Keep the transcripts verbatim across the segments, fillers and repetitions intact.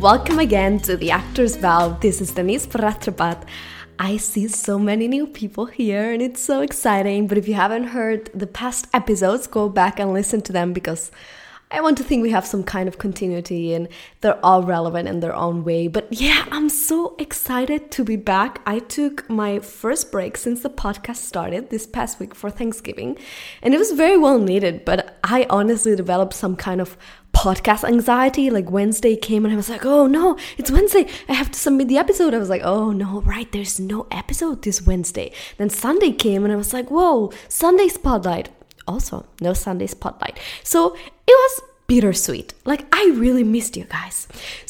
Welcome again to the Actors Vow. This is Denise Pratrapat. I see so many new people here and it's so exciting. But if you haven't heard the past episodes, go back and listen to them because I want to think we have some kind of continuity and they're all relevant in their own way. But yeah, I'm so excited to be back. I took my first break since the podcast started this past week for Thanksgiving and it was very well needed. But I honestly developed some kind of podcast anxiety. Like Wednesday came and I was like, oh no, it's Wednesday, I have to submit the episode. I was like, oh no, right, there's no episode this Wednesday. Then Sunday came and I was like, whoa, Sunday spotlight. Also, no Sunday spotlight. So it was bittersweet. Like I really missed you guys.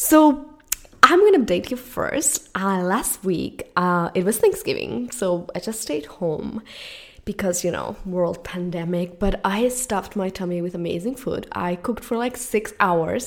So I'm gonna update you first. Uh, last week, uh, it was Thanksgiving, so I just stayed home because, you know, world pandemic, but I stuffed my tummy with amazing food. I cooked for like six hours.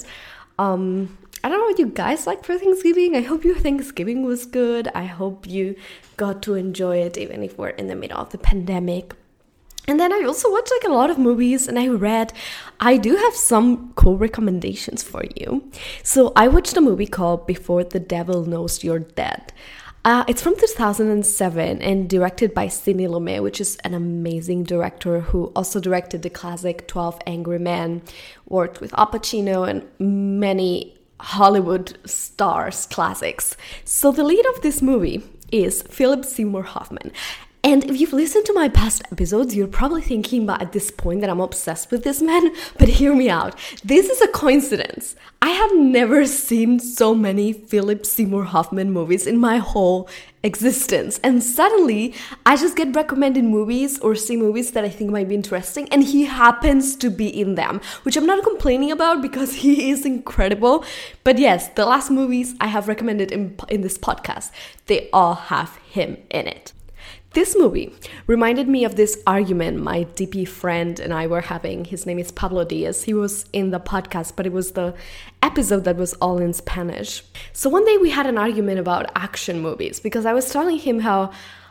Um, I don't know what you guys like for Thanksgiving. I hope your Thanksgiving was good. I hope you got to enjoy it even if we're in the middle of the pandemic. And then I also watched like a lot of movies and I read. I do have some cool recommendations for you. So I watched a movie called Before the Devil Knows You're Dead. Uh, it's from two thousand seven and directed by Sidney Lumet, which is an amazing director who also directed the classic twelve Angry Men, worked with Al Pacino and many Hollywood stars classics. So the lead of this movie is Philip Seymour Hoffman. And if you've listened to my past episodes, you're probably thinking at this point that I'm obsessed with this man, but hear me out. This is a coincidence. I have never seen so many Philip Seymour Hoffman movies in my whole existence. And suddenly, I just get recommended movies or see movies that I think might be interesting, and he happens to be in them, which I'm not complaining about because he is incredible. But yes, the last movies I have recommended in, in this podcast, they all have him in it. This movie reminded me of this argument my D P friend and I were having. His name is Pablo Diaz. He was in the podcast, but it was the episode that was all in Spanish. So one day we had an argument about action movies because I was telling him how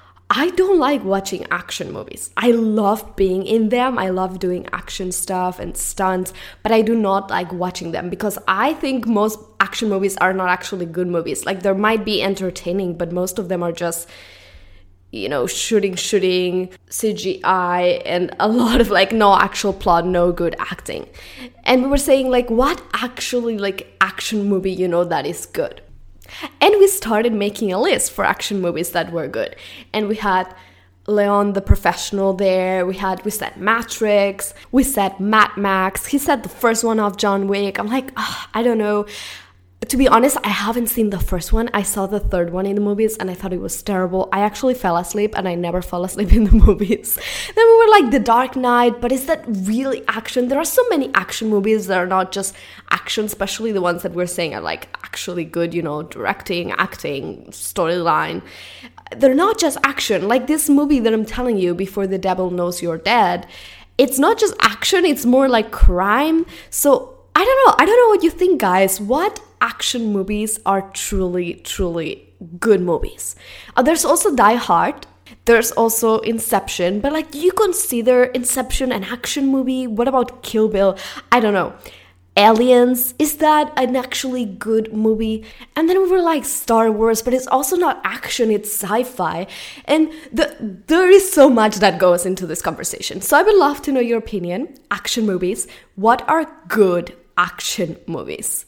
I don't like watching action movies. I love being in them. I love doing action stuff and stunts, but I do not like watching them because I think most action movies are not actually good movies. Like there might be entertaining, but most of them are just, you know, shooting, shooting, C G I, and a lot of like no actual plot, no good acting. And we were saying like, what actually like action movie, you know, that is good? And we started making a list for action movies that were good. And we had Leon the Professional there. We had, we said Matrix. We said Mad Max. He said the first one of John Wick. I'm like, oh, I don't know. To be honest, I haven't seen the first one. I saw the third one in the movies and I thought it was terrible. I actually fell asleep and I never fall asleep in the movies. Then we were like The Dark Knight, but is that really action? There are so many action movies that are not just action, especially the ones that we're saying are like actually good, you know, directing, acting, storyline. They're not just action. Like this movie that I'm telling you, Before the Devil Knows You're Dead, it's not just action, it's more like crime. So I don't know. I don't know what you think, guys. What action movies are truly, truly good movies? Uh, there's also Die Hard. There's also Inception. But like, do you consider Inception an action movie? What about Kill Bill? I don't know. Aliens, is that an actually good movie? And then we were like Star Wars, but it's also not action, it's sci-fi. And the, there is so much that goes into this conversation. So I would love to know your opinion. Action movies. What are good action movies?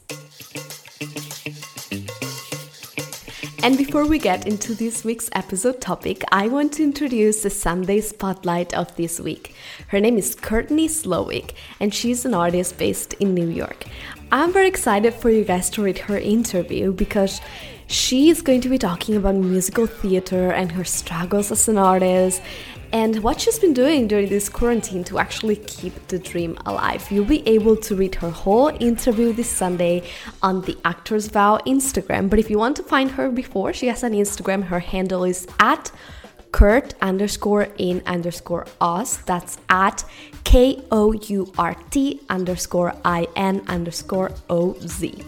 And before we get into this week's episode topic, I want to introduce the Sunday Spotlight of this week. Her name is Courtney Slowick, and she's an artist based in New York. I'm very excited for you guys to read her interview because she is going to be talking about musical theater and her struggles as an artist and what she's been doing during this quarantine to actually keep the dream alive. You'll be able to read her whole interview this Sunday on the Actors Vow Instagram. But if you want to find her before, she has an Instagram. Her handle is at Kurt underscore in underscore Oz. That's at K O U R T underscore I N underscore O Z.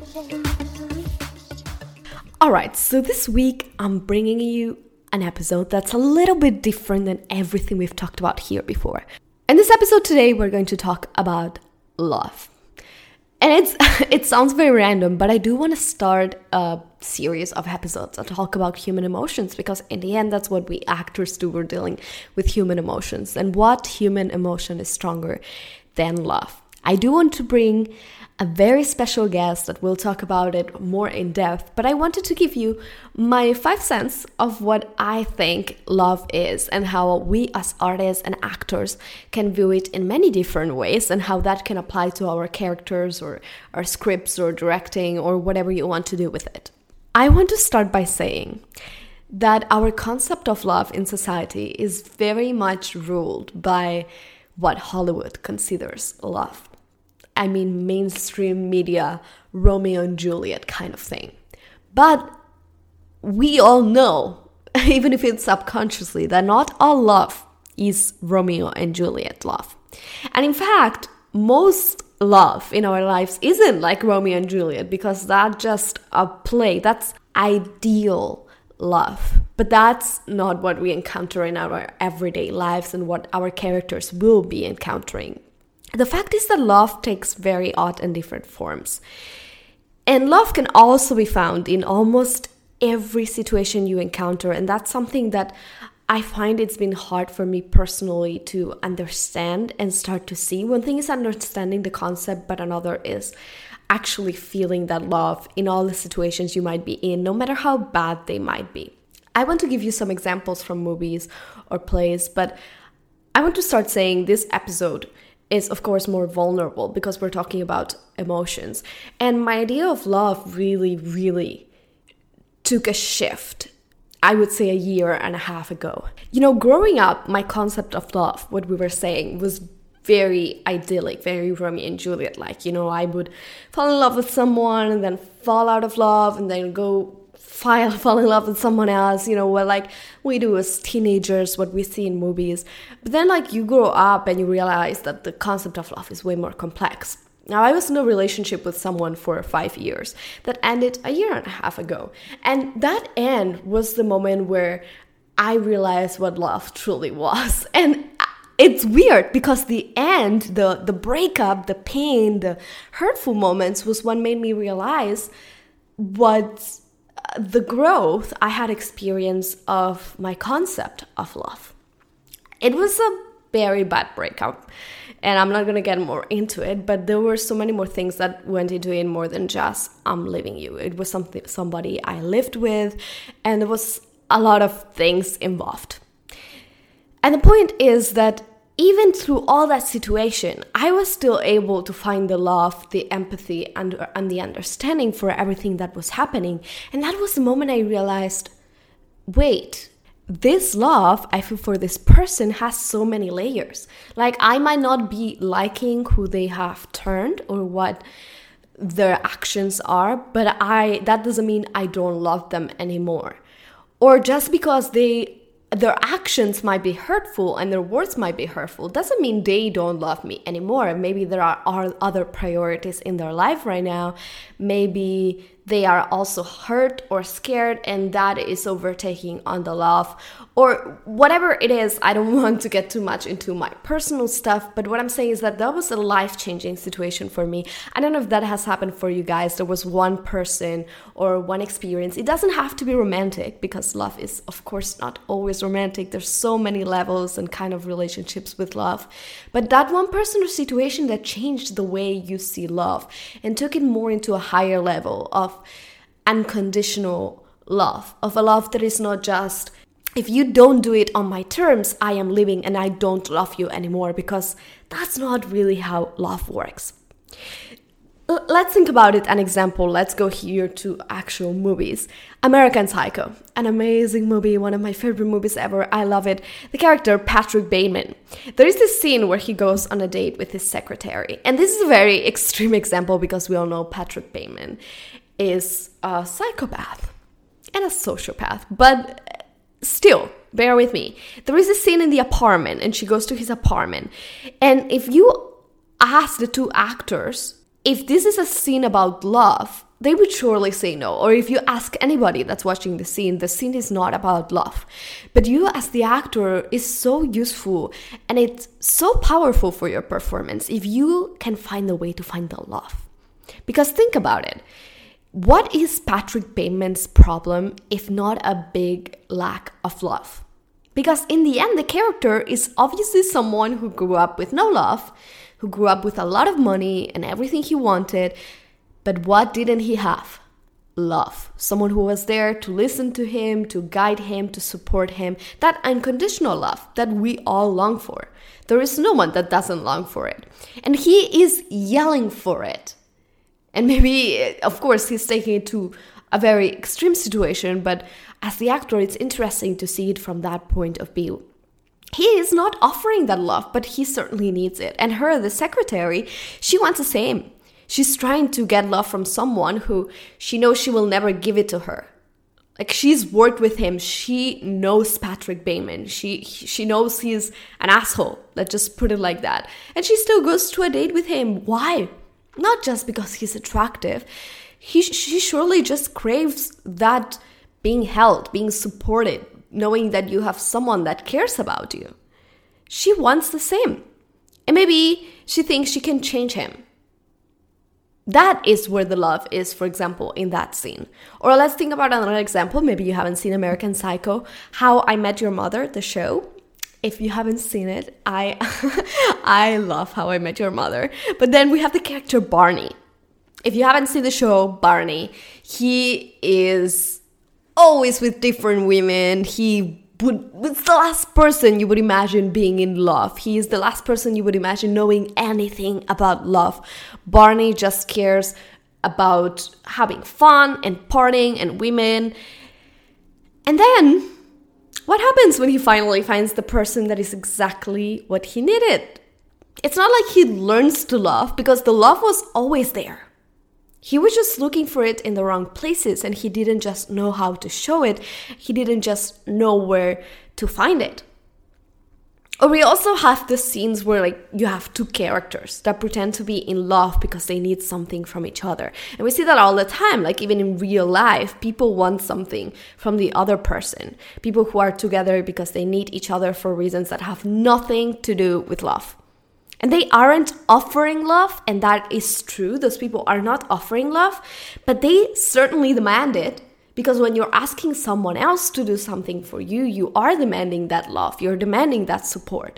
Alright, so this week I'm bringing you an episode that's a little bit different than everything we've talked about here before. In this episode today, we're going to talk about love. And it's it sounds very random, but I do want to start a series of episodes that talk about human emotions, because in the end, that's what we actors do. We're dealing with human emotions. And what human emotion is stronger than love? I do want to bring a very special guest that will talk about it more in depth, but I wanted to give you my five cents of what I think love is and how we as artists and actors can view it in many different ways and how that can apply to our characters or our scripts or directing or whatever you want to do with it. I want to start by saying that our concept of love in society is very much ruled by what Hollywood considers love. I mean, mainstream media, Romeo and Juliet kind of thing. But we all know, even if it's subconsciously, that not all love is Romeo and Juliet love. And in fact, most love in our lives isn't like Romeo and Juliet, because that's just a play. That's ideal love. But that's not what we encounter in our everyday lives and what our characters will be encountering. The fact is that love takes very odd and different forms. And love can also be found in almost every situation you encounter. And that's something that I find it's been hard for me personally to understand and start to see. One thing is understanding the concept, but another is actually feeling that love in all the situations you might be in, no matter how bad they might be. I want to give you some examples from movies or plays, but I want to start saying this episode is of course more vulnerable because we're talking about emotions. And my idea of love really, really took a shift, I would say a year and a half ago. You know, growing up, my concept of love, what we were saying, was very idyllic, very Romeo and Juliet like. You know, I would fall in love with someone and then fall out of love and then go Fall, fall in love with someone else, you know, what like we do as teenagers, what we see in movies. But then like you grow up and you realize that the concept of love is way more complex. Now, I was in a relationship with someone for five years that ended a year and a half ago. And that end was the moment where I realized what love truly was. And it's weird because the end, the, the breakup, the pain, the hurtful moments was what made me realize what the growth I had experienced of my concept of love. It was a very bad breakup, and I'm not going to get more into it, but there were so many more things that went into it more than just I'm leaving you. It was something somebody I lived with, and there was a lot of things involved. And the point is that even through all that situation, I was still able to find the love, the empathy, and, and the understanding for everything that was happening. And that was the moment I realized, wait, this love I feel for this person has so many layers. Like, I might not be liking who they have turned or what their actions are, but I that doesn't mean I don't love them anymore. Or just because they their actions might be hurtful and their words might be hurtful doesn't mean they don't love me anymore. Maybe there are, are other priorities in their life right now. Maybe they are also hurt or scared, and that is overtaking on the love, or whatever it is. I don't want to get too much into my personal stuff, but what I'm saying is that that was a life-changing situation for me. I don't know if that has happened for you guys. There was one person or one experience. It doesn't have to be romantic, because love is, of course, not always romantic. There's so many levels and kind of relationships with love. But that one person or situation that changed the way you see love and took it more into a higher level of unconditional love, of a love that is not just, if you don't do it on my terms, I am leaving and I don't love you anymore, because that's not really how love works. L- let's think about it, an example. Let's go here to actual movies. American Psycho, an amazing movie, one of my favorite movies ever. I love it. The character Patrick Bateman. There is this scene where he goes on a date with his secretary. And this is a very extreme example because we all know Patrick Bateman is a psychopath and a sociopath. But still, bear with me. There is a scene in the apartment and she goes to his apartment. And if you ask the two actors if this is a scene about love, they would surely say no. Or if you ask anybody that's watching the scene, the scene is not about love. But you as the actor is so useful and it's so powerful for your performance if you can find a way to find the love. Because think about it. What is Patrick Bateman's problem if not a big lack of love? Because in the end, the character is obviously someone who grew up with no love, who grew up with a lot of money and everything he wanted. But what didn't he have? Love. Someone who was there to listen to him, to guide him, to support him. That unconditional love that we all long for. There is no one that doesn't long for it. And he is yelling for it. And maybe, of course, he's taking it to a very extreme situation, but as the actor, it's interesting to see it from that point of view. He is not offering that love, but he certainly needs it. And her, the secretary, she wants the same. She's trying to get love from someone who she knows she will never give it to her. Like, she's worked with him. She knows Patrick Bateman. She she knows he's an asshole. Let's just put it like that. And she still goes to a date with him. Why? Not just because he's attractive. He, she surely just craves that being held, being supported, knowing that you have someone that cares about you. She wants the same. And maybe she thinks she can change him. That is where the love is, for example, in that scene. Or let's think about another example. Maybe you haven't seen American Psycho. How I Met Your Mother, the show. If you haven't seen it, I I love How I Met Your Mother. But then we have the character Barney. If you haven't seen the show, Barney, he is always with different women. He would, it's the last person you would imagine being in love. He is the last person you would imagine knowing anything about love. Barney just cares about having fun and partying and women. And then, what happens when he finally finds the person that is exactly what he needed? It's not like he learns to love, because the love was always there. He was just looking for it in the wrong places, and he didn't just know how to show it. He didn't just know where to find it. Or we also have the scenes where, like, you have two characters that pretend to be in love because they need something from each other. And we see that all the time, like even in real life, people want something from the other person. People who are together because they need each other for reasons that have nothing to do with love. And they aren't offering love, and that is true. Those people are not offering love, but they certainly demand it. Because when you're asking someone else to do something for you, you are demanding that love. You're demanding that support.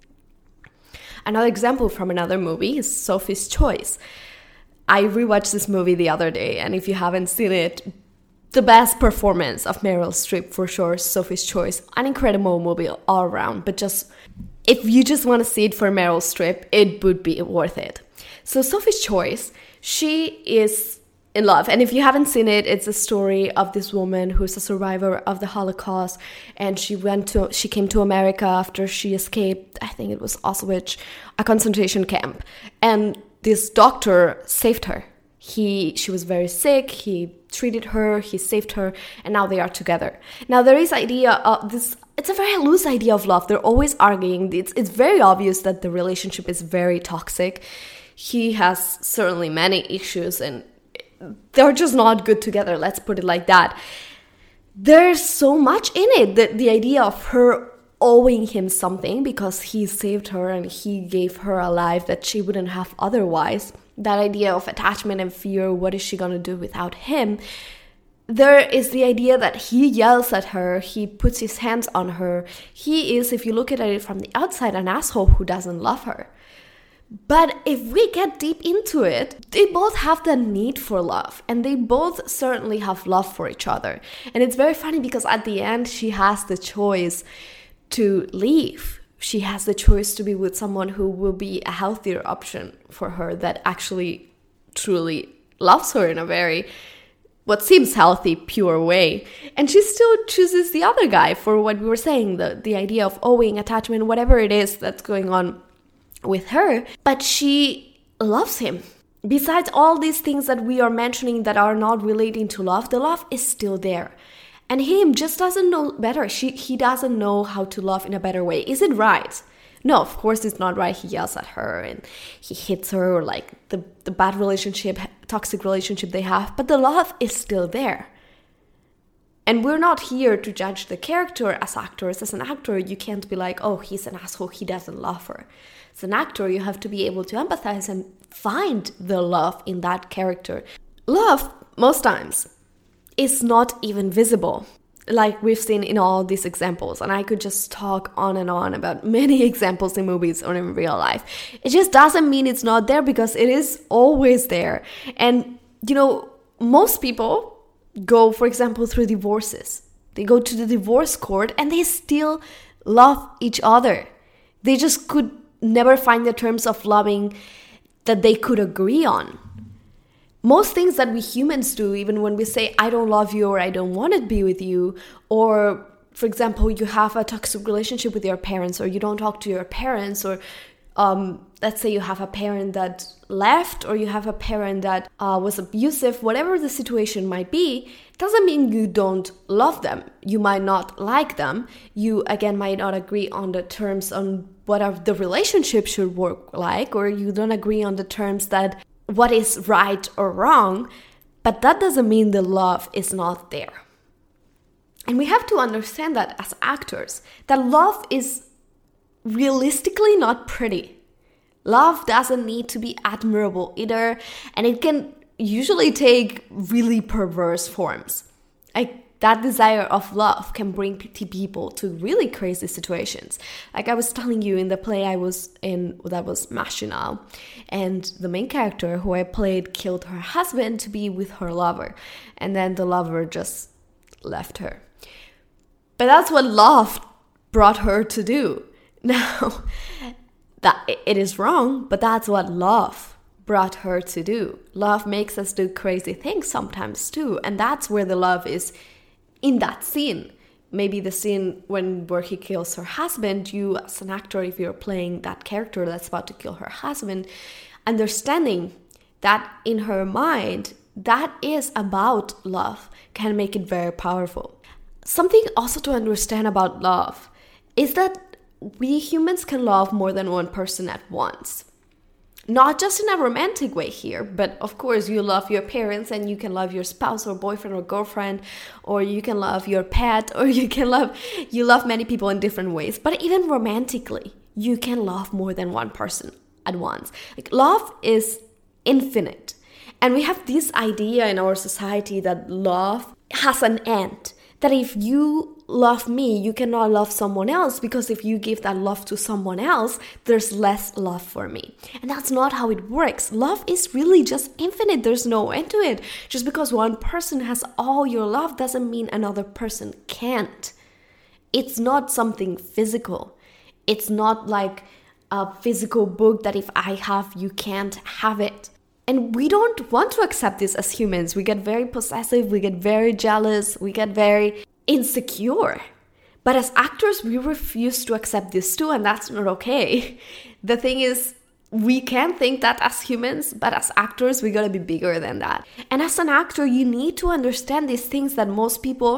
Another example from another movie is Sophie's Choice. I rewatched this movie the other day, and if you haven't seen it, the best performance of Meryl Streep for sure, Sophie's Choice. An incredible movie all around, but just if you just want to see it for Meryl Streep, it would be worth it. So Sophie's Choice, she is in love. And if you haven't seen it, it's a story of this woman who's a survivor of the Holocaust. And she went to, she came to America after she escaped, I think it was Auschwitz, a concentration camp. And this doctor saved her. He, she was very sick. He treated her, he saved her, and now they are together. Now there is idea of this, it's a very loose idea of love. They're always arguing. It's, it's very obvious that the relationship is very toxic. He has certainly many issues and they're just not good together. Let's put it like that. There's so much in it. The, the idea of her owing him something because he saved her and he gave her a life that she wouldn't have otherwise. That idea of attachment and fear, what is she going to do without him? There is the idea that he yells at her, he puts his hands on her. He is, if you look at it from the outside, an asshole who doesn't love her. But if we get deep into it, they both have the need for love, and they both certainly have love for each other. And it's very funny because at the end, she has the choice to leave. She has the choice to be with someone who will be a healthier option for her, that actually truly loves her in a very, what seems healthy, pure way. And she still chooses the other guy for what we were saying, the, the idea of owing, attachment, whatever it is that's going on with her. But she loves him. Besides all these things that we are mentioning that are not relating to love, the love is still there. And him just doesn't know better. She, he doesn't know how to love in a better way. Is it right? No, of course it's not right. He yells at her and he hits her, or like the, the bad relationship, toxic relationship they have. But the love is still there. And we're not here to judge the character as actors. As an actor, you can't be like, oh, he's an asshole, he doesn't love her. As an actor, you have to be able to empathize and find the love in that character. Love, most times, is not even visible, like we've seen in all these examples. And I could just talk on and on about many examples in movies or in real life. It just doesn't mean it's not there, because it is always there. And, you know, most people go, for example, through divorces. They go to the divorce court and they still love each other. They just could never find the terms of loving that they could agree on. Most things that we humans do, even when we say, I don't love you or I don't want to be with you, or, for example, you have a toxic relationship with your parents, or you don't talk to your parents, or um, let's say you have a parent that left, or you have a parent that uh, was abusive, whatever the situation might be, doesn't mean you don't love them. You might not like them. You, again, might not agree on the terms on what the relationship should work like, or you don't agree on the terms that what is right or wrong, but that doesn't mean the love is not there. And we have to understand that as actors, that love is realistically not pretty. Love doesn't need to be admirable either, and it can usually take really perverse forms. Like, that desire of love can bring people to really crazy situations. Like I was telling you in the play I was in, that was Machinal, and the main character who I played killed her husband to be with her lover, and then the lover just left her. But that's what love brought her to do. Now, that it is wrong, but that's what love brought her to do. Love makes us do crazy things sometimes too, and that's where the love is in that scene. Maybe the scene when where he kills her husband, you as an actor, if you're playing that character that's about to kill her husband, understanding that in her mind, that is about love, can make it very powerful. Something also to understand about love is that we humans can love more than one person at once. Not just in a romantic way here, but of course you love your parents and you can love your spouse or boyfriend or girlfriend, or you can love your pet, or you can love, you love many people in different ways. But even romantically, you can love more than one person at once. Like, love is infinite. And we have this idea in our society that love has an end. That if you love me, you cannot love someone else, because if you give that love to someone else, there's less love for me. And that's not how it works. Love is really just infinite. There's no end to it. Just because one person has all your love doesn't mean another person can't. It's not something physical. It's not like a physical book that if I have, you can't have it. And we don't want to accept this as humans. We get very possessive, we get very jealous, we get very insecure. But as actors, we refuse to accept this too, and that's not okay. The thing is, we can think that as humans, but as actors, we gotta be bigger than that. And as an actor, you need to understand these things that most people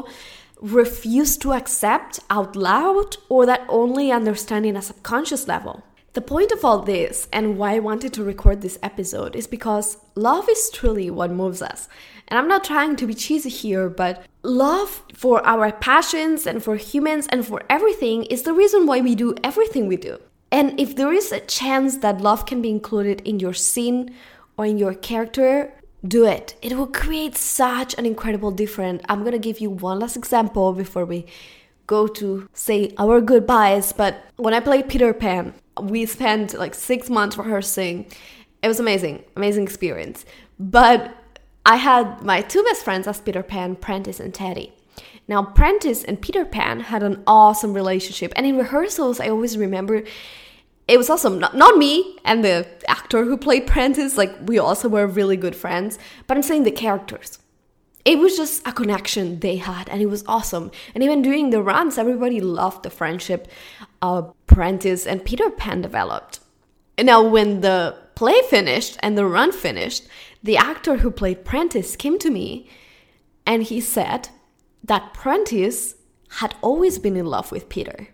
refuse to accept out loud, or that only understand in a subconscious level. The point of all this, and why I wanted to record this episode, is because love is truly what moves us. And I'm not trying to be cheesy here, but love for our passions and for humans and for everything is the reason why we do everything we do. And if there is a chance that love can be included in your scene or in your character, do it. It will create such an incredible difference. I'm going to give you one last example before we go to say our goodbyes. But when I played Peter Pan, we spent like six months rehearsing. It was amazing, amazing experience. But I had my two best friends as Peter Pan, Prentice and Teddy. Now, Prentice and Peter Pan had an awesome relationship. And in rehearsals, I always remember it was awesome. Not, not me and the actor who played Prentice. Like, we also were really good friends. But I'm saying the characters. It was just a connection they had, and it was awesome. And even during the runs, everybody loved the friendship uh, Prentice and Peter Pan developed. And now, when the play finished and the run finished, the actor who played Prentice came to me, and he said that Prentice had always been in love with Peter.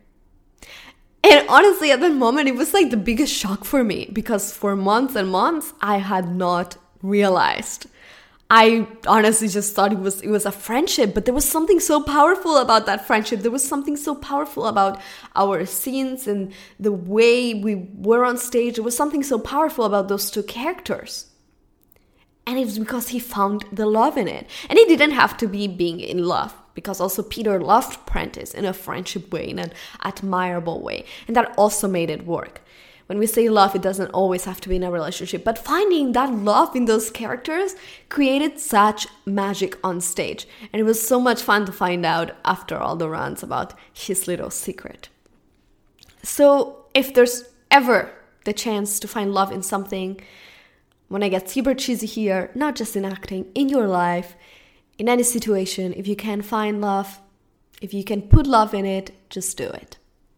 And honestly, at that moment, it was like the biggest shock for me, because for months and months, I had not realized. I honestly just thought it was it was a friendship, but there was something so powerful about that friendship. There was something so powerful about our scenes and the way we were on stage. There was something so powerful about those two characters. And it was because he found the love in it. And it didn't have to be being in love, because also Peter loved Prentiss in a friendship way, in an admirable way. And that also made it work. When we say love, it doesn't always have to be in a relationship, but finding that love in those characters created such magic on stage. And it was so much fun to find out after all the runs about his little secret. So if there's ever the chance to find love in something, when I get super cheesy here, not just in acting, in your life, in any situation, if you can find love, if you can put love in it, just do it.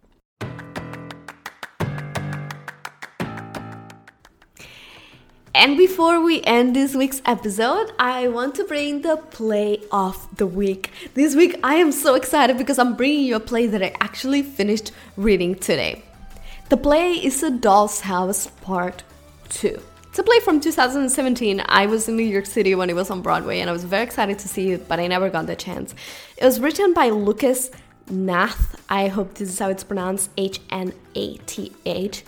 And before we end this week's episode, I want to bring the play of the week. This week, I am so excited because I'm bringing you a play that I actually finished reading today. The play is A Doll's House Part two. It's a play from two thousand seventeen. I was in New York City when it was on Broadway, and I was very excited to see it, but I never got the chance. It was written by Lucas Hnath. I hope this is how it's pronounced, H N A T H.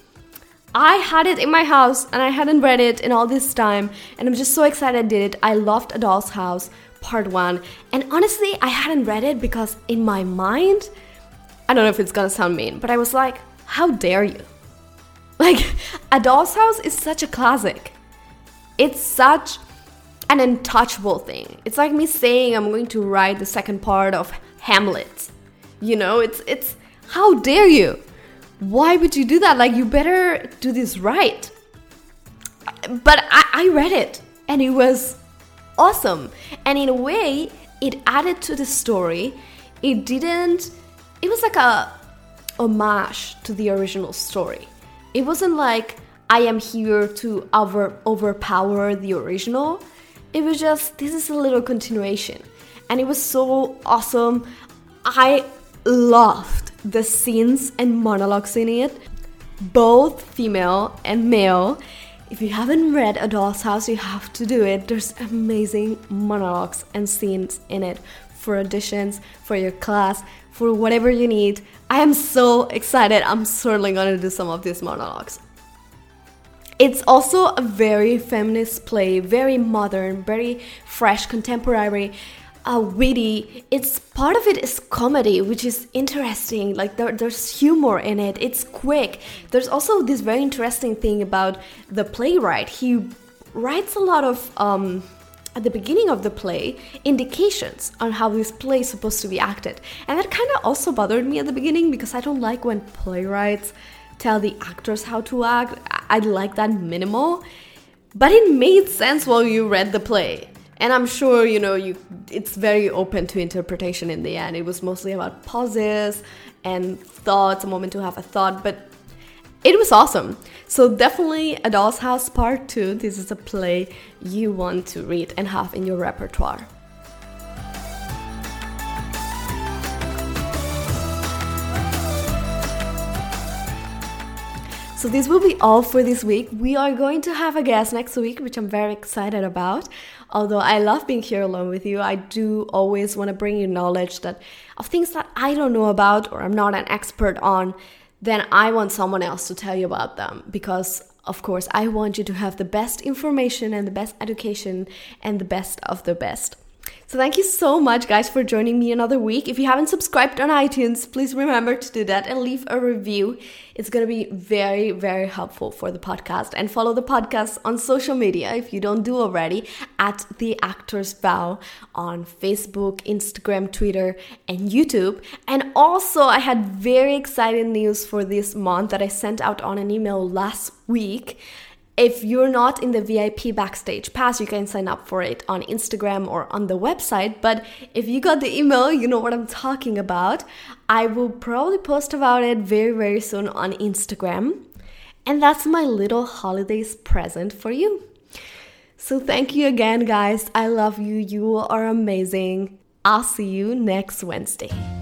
I had it in my house and I hadn't read it in all this time, and I'm just so excited I did it. I loved A Doll's House Part one, and honestly I hadn't read it because in my mind, I don't know if it's gonna sound mean, but I was like, how dare you? Like, A Doll's House is such a classic. It's such an untouchable thing. It's like me saying I'm going to write the second part of Hamlet. You know, it's it's how dare you? Why would you do that? Like, you better do this right. But I, I read it and it was awesome. And in a way, it added to the story. It didn't, it was like a homage to the original story. It wasn't like I am here to over, overpower the original. It was just, this is a little continuation. And it was so awesome. I loved the scenes and monologues in it, both female and male. If you haven't read A Doll's House, you have to do it. There's amazing monologues and scenes in it for auditions, for your class, for whatever you need. I am so excited. I'm certainly going to do some of these monologues. It's also a very feminist play, very modern, very fresh, contemporary, Uh, witty. It's part of it is comedy, which is interesting. Like there, there's humor in it. It's quick. There's also this very interesting thing about the playwright. He writes a lot of um, at the beginning of the play indications on how this play is supposed to be acted, and that kind of also bothered me at the beginning because I don't like when playwrights tell the actors how to act. I, I like that minimal, but it made sense while you read the play. And I'm sure, you know, you it's very open to interpretation in the end. It was mostly about pauses and thoughts, a moment to have a thought, but it was awesome. So definitely A Doll's House Part two. This is a play you want to read and have in your repertoire. So this will be all for this week. We are going to have a guest next week, which I'm very excited about. Although I love being here alone with you, I do always want to bring you knowledge that of things that I don't know about or I'm not an expert on. Then I want someone else to tell you about them, because of course I want you to have the best information and the best education and the best of the best. So thank you so much, guys, for joining me another week. If you haven't subscribed on iTunes, please remember to do that and leave a review. It's going to be very, very helpful for the podcast. And follow the podcast on social media, if you don't do already, at The Actor's Vow on Facebook, Instagram, Twitter, and YouTube. And also, I had very exciting news for this month that I sent out on an email last week. If you're not in the V I P Backstage Pass, you can sign up for it on Instagram or on the website. But if you got the email, you know what I'm talking about. I will probably post about it very, very soon on Instagram. And that's my little holidays present for you. So thank you again, guys. I love you. You are amazing. I'll see you next Wednesday.